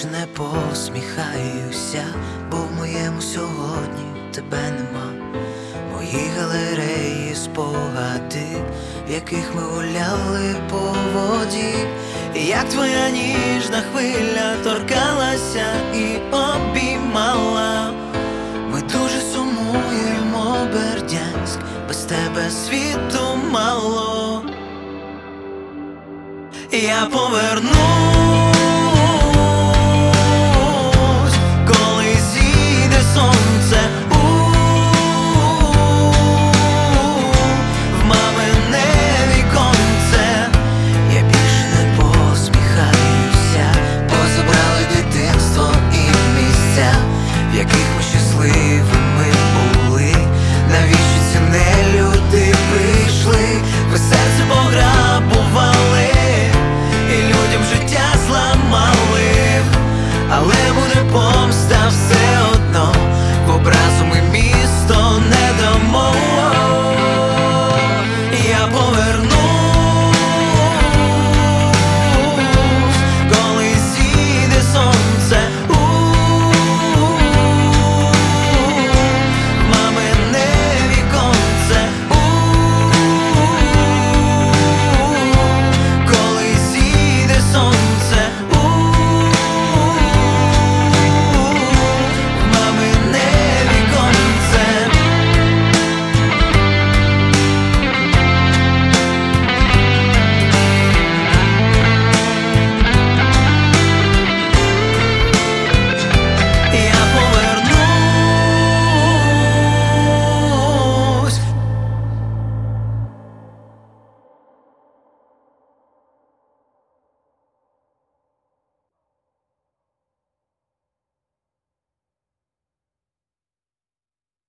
більше не посміхаюся, бо в моєму сьогодні тебе нема. Мої галереї спогади, в яких ми гуляли по воді, і як твоя ніжна хвиля торкалася і обіймала. Ми дуже сумуємо, Бердянськ, без тебе світу мало. Я поверну